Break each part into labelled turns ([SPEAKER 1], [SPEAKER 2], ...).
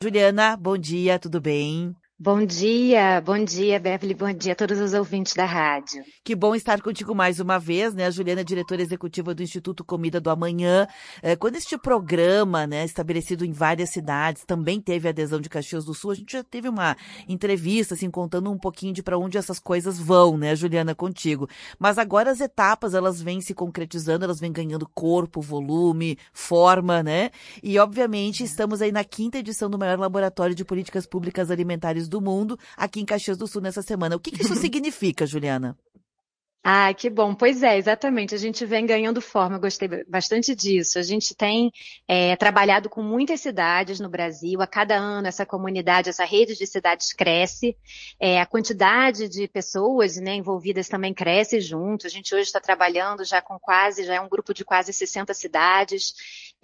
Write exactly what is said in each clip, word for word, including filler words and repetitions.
[SPEAKER 1] Juliana, bom dia, tudo bem?
[SPEAKER 2] Bom dia, bom dia, Beverly, bom dia a todos os ouvintes da rádio.
[SPEAKER 1] Que bom estar contigo mais uma vez, né? A Juliana é diretora executiva do Instituto Comida do Amanhã. É, quando este programa, né, estabelecido em várias cidades, também teve adesão de Caxias do Sul, a gente já teve uma entrevista, assim, contando um pouquinho de para onde essas coisas vão, né, Juliana, contigo. Mas agora as etapas, elas vêm se concretizando, elas vêm ganhando corpo, volume, forma, né? E, obviamente, estamos aí na quinta edição do maior laboratório de políticas públicas alimentares do mundo, aqui em Caxias do Sul, nessa semana. O que que isso significa, Juliana?
[SPEAKER 2] Ah, que bom. Pois é, exatamente. A gente vem ganhando forma. Eu gostei bastante disso. A gente tem é, trabalhado com muitas cidades no Brasil. A cada ano, essa comunidade, essa rede de cidades cresce. É, a quantidade de pessoas, né, envolvidas também cresce junto. A gente hoje está trabalhando já com quase, já é um grupo de quase sessenta cidades.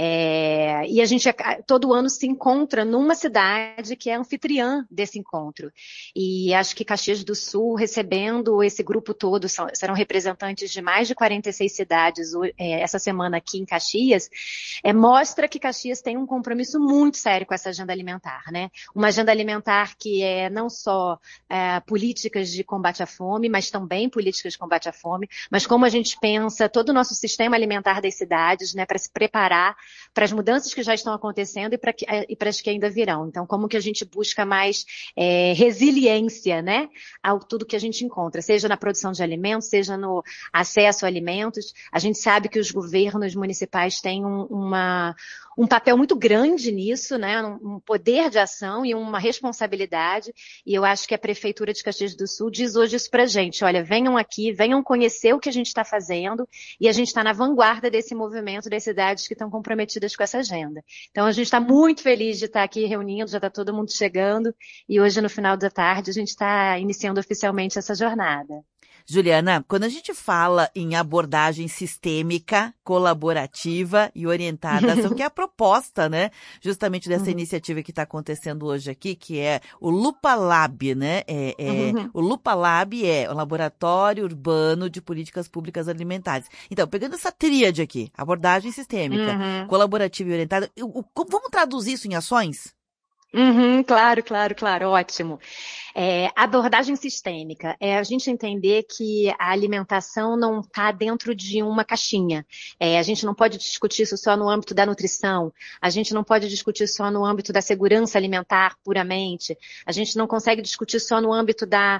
[SPEAKER 2] É, e a gente todo ano se encontra numa cidade que é anfitriã desse encontro. E acho que Caxias do Sul, recebendo esse grupo todo, são, serão representantes de mais de quarenta e seis cidades é, essa semana aqui em Caxias, é, mostra que Caxias tem um compromisso muito sério com essa agenda alimentar, né? Uma agenda alimentar que é não só é, políticas de combate à fome, mas também políticas de combate à fome, mas como a gente pensa todo o nosso sistema alimentar das cidades, né, para se preparar para as mudanças que já estão acontecendo e para e para as que ainda virão. Então, como que a gente busca mais é, resiliência, né, ao tudo que a gente encontra, seja na produção de alimentos, seja no acesso a alimentos. A gente sabe que os governos municipais têm um, uma, um papel muito grande nisso, né, um poder de ação e uma responsabilidade, e eu acho que a Prefeitura de Caxias do Sul diz hoje isso para a gente, olha, venham aqui, venham conhecer o que a gente está fazendo, e a gente está na vanguarda desse movimento das cidades que estão comprometidas com essa agenda. Então, a gente está muito feliz de estar aqui reunindo, já está todo mundo chegando, e hoje, no final da tarde, a gente está iniciando oficialmente essa jornada.
[SPEAKER 1] Juliana, quando a gente fala em abordagem sistêmica, colaborativa e orientada à ação, que é a proposta, né, justamente dessa
[SPEAKER 2] Uhum.
[SPEAKER 1] iniciativa que está acontecendo hoje aqui, que é o Lupalab, né, é, é,
[SPEAKER 2] Uhum.
[SPEAKER 1] o Lupalab é o Laboratório Urbano de Políticas Públicas Alimentares. Então, pegando essa tríade aqui, abordagem sistêmica,
[SPEAKER 2] Uhum.
[SPEAKER 1] colaborativa e orientada, o, o, vamos traduzir isso em ações?
[SPEAKER 2] Uhum, claro, claro, claro, ótimo. É, abordagem sistêmica é a gente entender que a alimentação não está dentro de uma caixinha. É, a gente não pode discutir isso só no âmbito da nutrição, a gente não pode discutir só no âmbito da segurança alimentar puramente, a gente não consegue discutir só no âmbito da,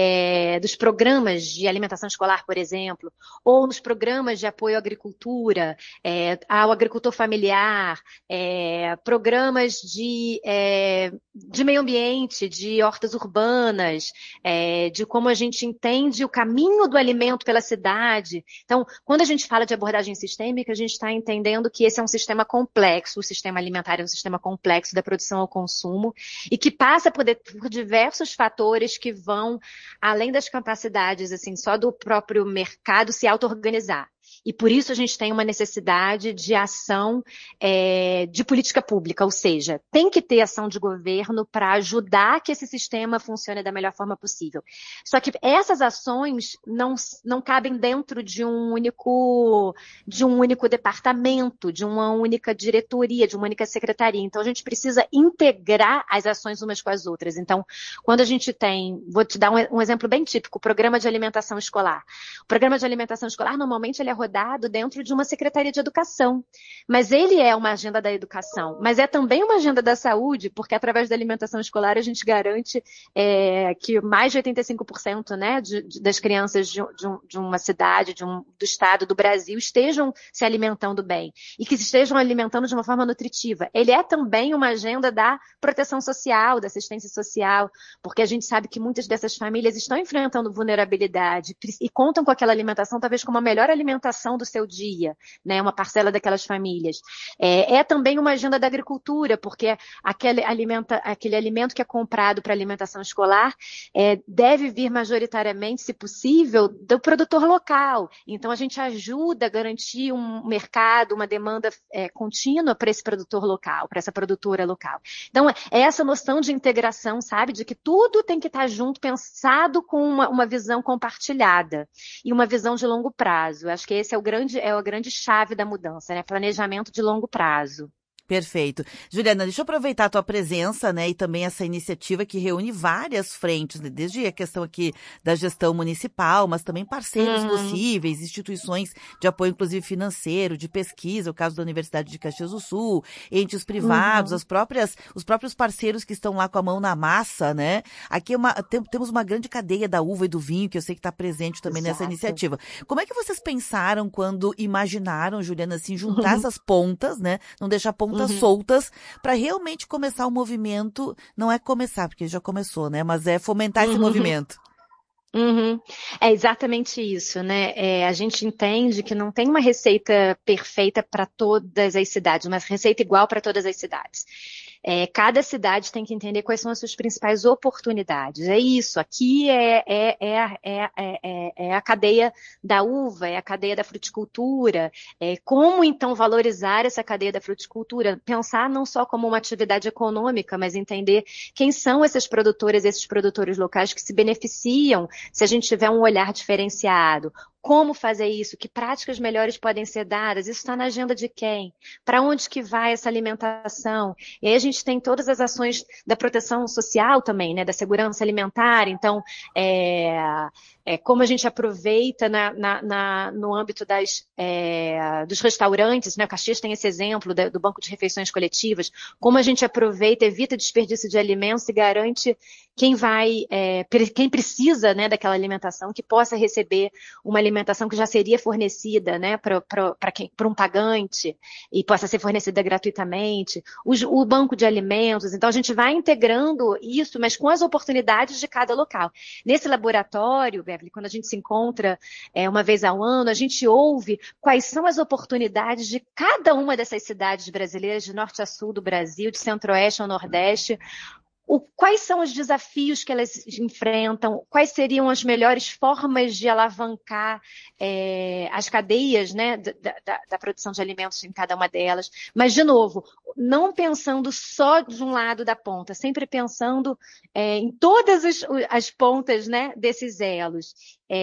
[SPEAKER 2] é, dos programas de alimentação escolar, por exemplo, ou nos programas de apoio à agricultura, é, ao agricultor familiar, é, programas de é, de meio ambiente, de hortas urbanas, é, de como a gente entende o caminho do alimento pela cidade. Então, quando a gente fala de abordagem sistêmica, a gente está entendendo que esse é um sistema complexo, o sistema alimentar é um sistema complexo da produção ao consumo, e que passa por, de, por diversos fatores que vão além das capacidades, assim, só do próprio mercado se auto-organizar. E por isso a gente tem uma necessidade de ação é, de política pública, ou seja, tem que ter ação de governo para ajudar que esse sistema funcione da melhor forma possível. Só que essas ações não, não cabem dentro de um único, de um único departamento, de uma única diretoria, de uma única secretaria. Então a gente precisa integrar as ações umas com as outras. Então, quando a gente tem, vou te dar um, um exemplo bem típico, o programa de alimentação escolar. O programa de alimentação escolar, normalmente, ele é rodado dentro de uma secretaria de educação. Mas ele é uma agenda da educação, mas é também uma agenda da saúde, porque através da alimentação escolar a gente garante é, que mais de oitenta e cinco por cento, né, de, de, das crianças de, de, um, de uma cidade, de um, do estado, do Brasil, estejam se alimentando bem e que se estejam alimentando de uma forma nutritiva. Ele é também uma agenda da proteção social, da assistência social, porque a gente sabe que muitas dessas famílias estão enfrentando vulnerabilidade e contam com aquela alimentação talvez como a melhor alimentação do seu dia, né, uma parcela daquelas famílias. É, é também uma agenda da agricultura, porque aquele, alimenta, aquele alimento que é comprado para alimentação escolar é, deve vir majoritariamente, se possível, do produtor local. Então, a gente ajuda a garantir um mercado, uma demanda é, contínua para esse produtor local, para essa produtora local. Então, é essa noção de integração, sabe, de que tudo tem que estar junto, pensado com uma, uma visão compartilhada e uma visão de longo prazo. Acho que esse é o grande, é a grande chave da mudança, né? Planejamento de longo prazo.
[SPEAKER 1] Perfeito. Juliana, deixa eu aproveitar a tua presença, né, e também essa iniciativa que reúne várias frentes, né, desde a questão aqui da gestão municipal, mas também parceiros
[SPEAKER 2] Uhum.
[SPEAKER 1] possíveis, instituições de apoio, inclusive financeiro, de pesquisa, o caso da Universidade de Caxias do Sul, entes privados,
[SPEAKER 2] Uhum.
[SPEAKER 1] as próprias, os próprios parceiros que estão lá com a mão na massa, né? Aqui é uma, tem, temos uma grande cadeia da uva e do vinho, que eu sei que está presente também nessa
[SPEAKER 2] Exato.
[SPEAKER 1] iniciativa. Como é que vocês pensaram quando imaginaram, Juliana, assim, juntar essas pontas, né? Não deixar pontas
[SPEAKER 2] Uhum.
[SPEAKER 1] soltas para realmente começar o movimento, não é começar, porque já começou, né? Mas é fomentar esse
[SPEAKER 2] Uhum.
[SPEAKER 1] movimento.
[SPEAKER 2] Uhum. É exatamente isso, né? É, a gente entende que não tem uma receita perfeita para todas as cidades, uma receita igual para todas as cidades. É, cada cidade tem que entender quais são as suas principais oportunidades. É isso, aqui é, é, é, é, é, é a cadeia da uva, é a cadeia da fruticultura. É, como então valorizar essa cadeia da fruticultura? Pensar não só como uma atividade econômica, mas entender quem são esses produtores, esses produtores locais que se beneficiam se a gente tiver um olhar diferenciado. Como fazer isso? Que práticas melhores podem ser dadas? Isso está na agenda de quem? Para onde que vai essa alimentação? E aí a gente tem todas as ações da proteção social também, né? Da segurança alimentar. Então, é, é, como a gente aproveita na, na, na, no âmbito das, é, dos restaurantes, né? O Caxias tem esse exemplo da, do banco de refeições coletivas. Como a gente aproveita, evita desperdício de alimentos e garante quem vai, é, quem precisa, né, daquela alimentação, que possa receber uma alimentação que já seria fornecida, né, para um pagante e possa ser fornecida gratuitamente. O, o banco de alimentos, então a gente vai integrando isso, mas com as oportunidades de cada local. Nesse laboratório, Beverly, quando a gente se encontra é, uma vez ao ano, a gente ouve quais são as oportunidades de cada uma dessas cidades brasileiras, de norte a sul do Brasil, de centro-oeste ao nordeste. O, quais são os desafios que elas enfrentam, quais seriam as melhores formas de alavancar é, as cadeias, né, da, da, da produção de alimentos em cada uma delas. Mas, de novo, não pensando só de um lado da ponta, sempre pensando é, em todas as, as pontas, né, desses elos.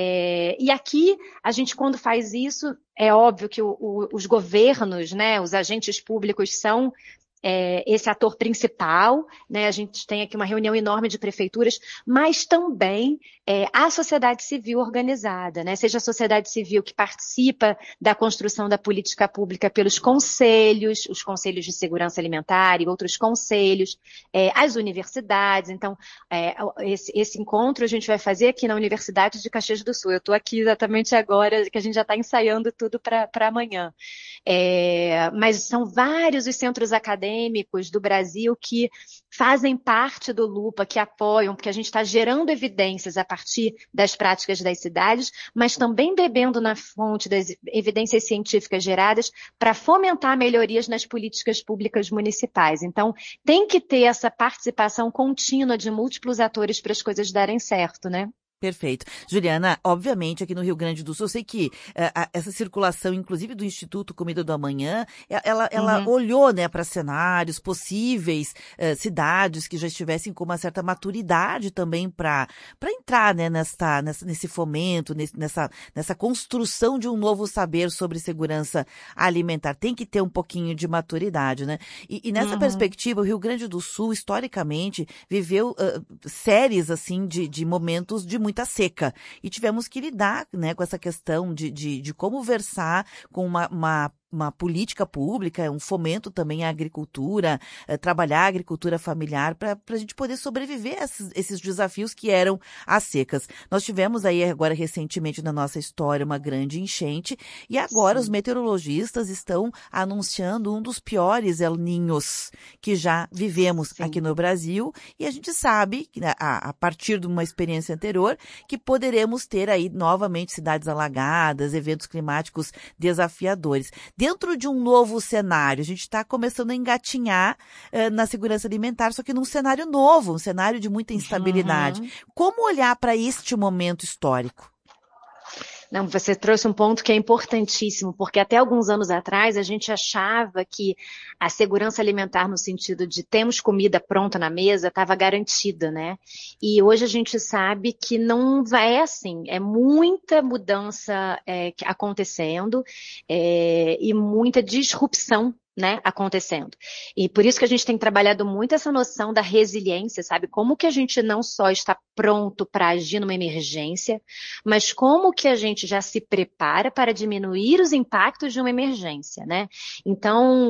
[SPEAKER 2] É, e aqui, a gente, quando faz isso, é óbvio que o, o, os governos, né, os agentes públicos são É, esse ator principal, né? A gente tem aqui uma reunião enorme de prefeituras, mas também é, a sociedade civil organizada, né? Seja a sociedade civil que participa da construção da política pública pelos conselhos, os conselhos de segurança alimentar e outros conselhos, é, as universidades. Então, é, esse, esse encontro a gente vai fazer aqui na Universidade de Caxias do Sul. Eu estou aqui exatamente agora, que a gente já está ensaiando tudo para amanhã. É, mas são vários os centros acadêmicos do Brasil que fazem parte do Lupa, que apoiam, porque a gente está gerando evidências a partir das práticas das cidades, mas também bebendo na fonte das evidências científicas geradas para fomentar melhorias nas políticas públicas municipais. Então, tem que ter essa participação contínua de múltiplos atores para as coisas darem certo, né?
[SPEAKER 1] Perfeito. Juliana, obviamente aqui no Rio Grande do Sul, eu sei que uh, a, essa circulação, inclusive do Instituto Comida do Amanhã, ela, ela
[SPEAKER 2] Uhum.
[SPEAKER 1] olhou, né, para cenários possíveis, uh, cidades que já estivessem com uma certa maturidade também para para entrar, né, nessa, nessa, nesse fomento, nesse, nessa, nessa construção de um novo saber sobre segurança alimentar. Tem que ter um pouquinho de maturidade, né? E, e nessa
[SPEAKER 2] Uhum.
[SPEAKER 1] perspectiva, o Rio Grande do Sul, historicamente, viveu uh, séries, assim, de, de momentos de muita seca. E tivemos que lidar, né, com essa questão de, de, de como versar com uma, uma uma política pública, um fomento também à agricultura, eh, trabalhar a agricultura familiar para a gente poder sobreviver a esses, esses desafios que eram as secas. Nós tivemos aí agora recentemente na nossa história uma grande enchente e agora Sim. Os meteorologistas estão anunciando um dos piores El Niños que já vivemos Sim. aqui no Brasil e a gente sabe, a, a partir de uma experiência anterior, que poderemos ter aí novamente cidades alagadas, eventos climáticos desafiadores. Dentro de um novo cenário, a gente está começando a engatinhar eh, na segurança alimentar, só que num cenário novo, um cenário de muita instabilidade. Uhum. Como olhar para este momento histórico?
[SPEAKER 2] Não, você trouxe um ponto que é importantíssimo, porque até alguns anos atrás a gente achava que a segurança alimentar no sentido de temos comida pronta na mesa estava garantida, né? E hoje a gente sabe que não vai assim, é muita mudança é, acontecendo é, e muita disrupção né, acontecendo. E por isso que a gente tem trabalhado muito essa noção da resiliência, sabe? Como que a gente não só está pronto para agir numa emergência, mas como que a gente já se prepara para diminuir os impactos de uma emergência, né? Então,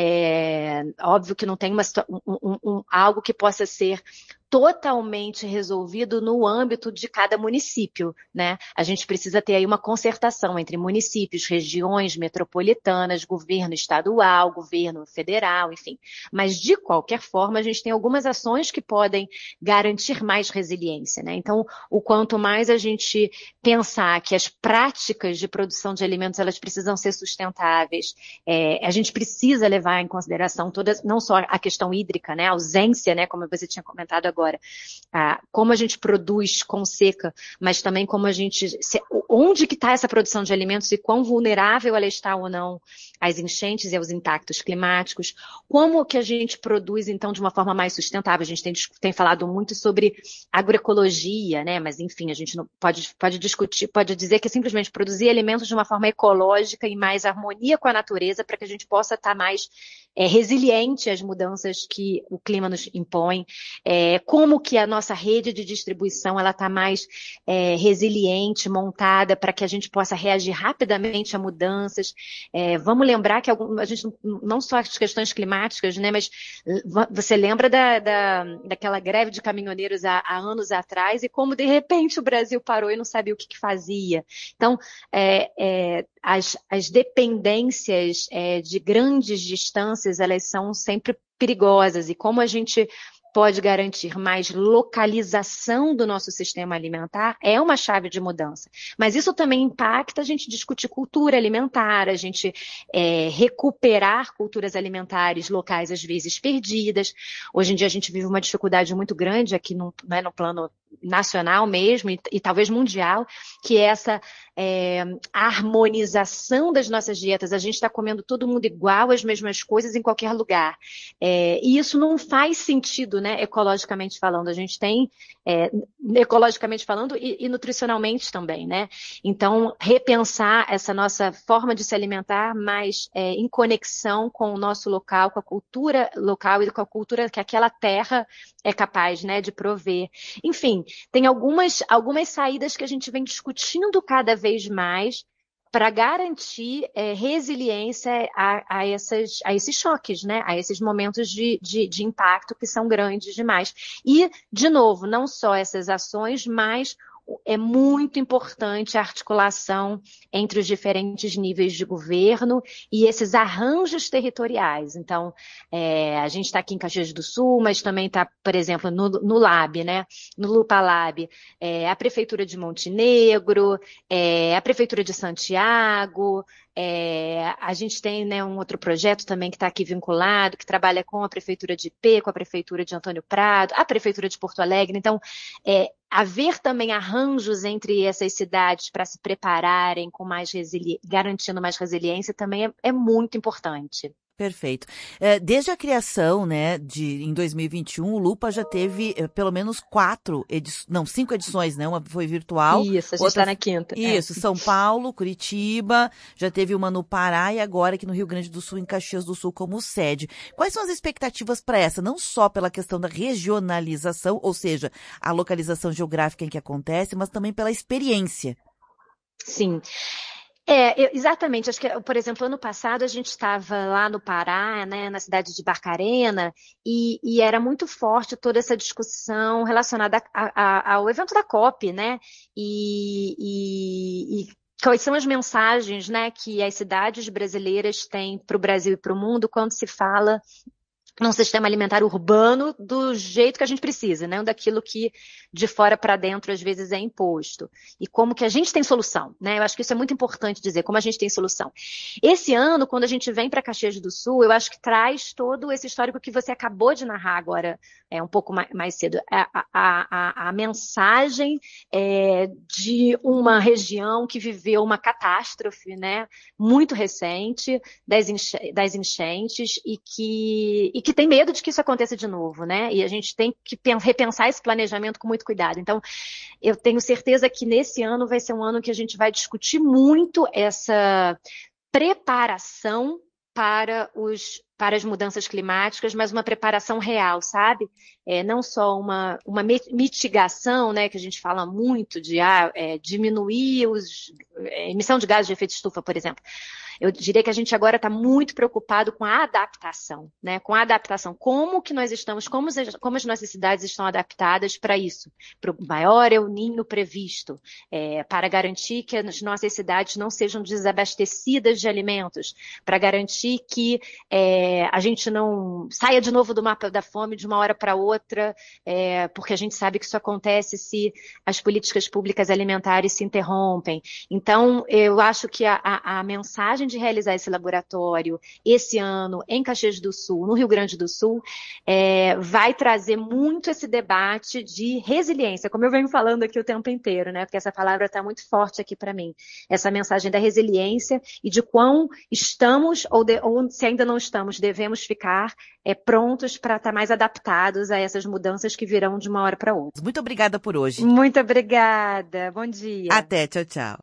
[SPEAKER 2] é óbvio que não tem uma, um, um, um, algo que possa ser totalmente resolvido no âmbito de cada município, né? A gente precisa ter aí uma concertação entre municípios, regiões metropolitanas, governo estadual, governo federal, enfim. Mas, de qualquer forma, a gente tem algumas ações que podem garantir mais resiliência, né? Então, o quanto mais a gente pensar que as práticas de produção de alimentos, elas precisam ser sustentáveis, é, a gente precisa levar em consideração todas, não só a questão hídrica, né? A ausência, né? Como você tinha comentado agora, Agora, ah, como a gente produz com seca, mas também como a gente, se, onde que está essa produção de alimentos e quão vulnerável ela está ou não às enchentes e aos impactos climáticos, como que a gente produz, então, de uma forma mais sustentável. A gente tem, tem falado muito sobre agroecologia, né? Mas, enfim, a gente não pode, pode discutir, pode dizer que é simplesmente produzir alimentos de uma forma ecológica e mais harmonia com a natureza para que a gente possa estar mais é, resiliente às mudanças que o clima nos impõe. É, como que a nossa rede de distribuição ela está mais é, resiliente, montada, para que a gente possa reagir rapidamente a mudanças. É, vamos lembrar que algum, a gente não, não só as questões climáticas, né, mas você lembra da, da, daquela greve de caminhoneiros há, há anos atrás e como de repente o Brasil parou e não sabia o que, que fazia. Então, é, é, as, as dependências é, de grandes distâncias, elas são sempre perigosas e como a gente pode garantir mais localização do nosso sistema alimentar, é uma chave de mudança. Mas isso também impacta a gente discutir cultura alimentar, a gente é, recuperar culturas alimentares locais, às vezes perdidas. Hoje em dia a gente vive uma dificuldade muito grande aqui no, né, no plano nacional mesmo e, e talvez mundial, que é essa é, harmonização das nossas dietas. A gente está comendo todo mundo igual, as mesmas coisas em qualquer lugar. É, e isso não faz sentido, né, ecologicamente falando. A gente tem, é, ecologicamente falando e, e nutricionalmente também, né? Então, repensar essa nossa forma de se alimentar mais é, em conexão com o nosso local, com a cultura local e com a cultura que aquela terra é capaz, né, de prover. Enfim, tem algumas, algumas saídas que a gente vem discutindo cada vez mais para garantir é, resiliência a, a, essas, a esses choques, né? A esses momentos de, de, de impacto que são grandes demais. E, de novo, não só essas ações, mas é muito importante a articulação entre os diferentes níveis de governo e esses arranjos territoriais. Então, é, a gente está aqui em Caxias do Sul, mas também está, por exemplo, no, no Lab, né? No Lupa Lab, é, a Prefeitura de Montenegro, é, a Prefeitura de Santiago, é, a gente tem, né, um outro projeto também que está aqui vinculado, que trabalha com a Prefeitura de Ipê, com a Prefeitura de Antônio Prado, a Prefeitura de Porto Alegre. Então, é, haver também arranjos entre essas cidades para se prepararem com mais resili- garantindo mais resiliência também é, é muito importante.
[SPEAKER 1] Perfeito. É, desde a criação, né, de, em dois mil e vinte e um, o Lupa já teve é, pelo menos quatro edições, não, cinco edições, né? Uma foi virtual.
[SPEAKER 2] Isso, a gente
[SPEAKER 1] outra,
[SPEAKER 2] está na quinta.
[SPEAKER 1] Isso,
[SPEAKER 2] é.
[SPEAKER 1] São Paulo, Curitiba, já teve uma no Pará e agora aqui no Rio Grande do Sul, em Caxias do Sul, como sede. Quais são as expectativas para essa? Não só pela questão da regionalização, ou seja, a localização geográfica em que acontece, mas também pela experiência.
[SPEAKER 2] Sim. É, eu, exatamente. Acho que, por exemplo, ano passado a gente estava lá no Pará, né, na cidade de Barcarena, e, e era muito forte toda essa discussão relacionada a, a, ao evento da COP, né? E, e, e quais são as mensagens, né, que as cidades brasileiras têm para o Brasil e para o mundo quando se fala num sistema alimentar urbano do jeito que a gente precisa, né? Daquilo que de fora para dentro às vezes é imposto. E como que a gente tem solução, né? Eu acho que isso é muito importante dizer, como a gente tem solução. Esse ano, quando a gente vem para Caxias do Sul, eu acho que traz todo esse histórico que você acabou de narrar agora, é, um pouco mais, mais cedo. A, a, a, a mensagem é, de uma região que viveu uma catástrofe, né? Muito recente, das, enche, das enchentes e que... E que tem medo de que isso aconteça de novo, né? E a gente tem que repensar esse planejamento com muito cuidado. Então, eu tenho certeza que nesse ano vai ser um ano que a gente vai discutir muito essa preparação para os para as mudanças climáticas, mas uma preparação real, sabe? É, não só uma, uma mitigação, né, que a gente fala muito de ah, é, diminuir os, a emissão de gases de efeito estufa, por exemplo. Eu diria que a gente agora está muito preocupado com a adaptação, né? Com a adaptação. Como que nós estamos, como, como as nossas cidades estão adaptadas para isso? Para o maior El Niño previsto, é, para garantir que as nossas cidades não sejam desabastecidas de alimentos, para garantir que é, a gente não saia de novo do mapa da fome de uma hora para outra, é, porque a gente sabe que isso acontece se as políticas públicas alimentares se interrompem. Então, eu acho que a, a, a mensagem de realizar esse laboratório esse ano em Caxias do Sul, no Rio Grande do Sul, é, vai trazer muito esse debate de resiliência, como eu venho falando aqui o tempo inteiro, né? Porque essa palavra está muito forte aqui para mim. Essa mensagem da resiliência e de quão estamos, ou, de, ou se ainda não estamos, devemos ficar é, prontos para estar mais adaptados a essas mudanças que virão de uma hora para outra.
[SPEAKER 1] Muito obrigada por hoje.
[SPEAKER 2] Muito obrigada. Bom dia.
[SPEAKER 1] Até, tchau, tchau.